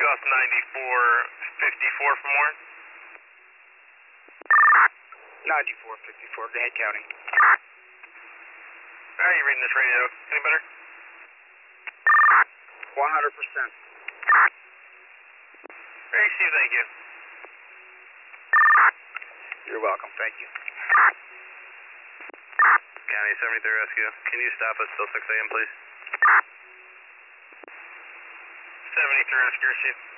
Gus 9454 for more. 9454, go ahead, counting. How are you reading this radio? Any better? 100%. Very Steve, thank you. You're welcome, thank you. County 73 Rescue, can you stop us till 6 a.m., please? 73 Rescue, receive.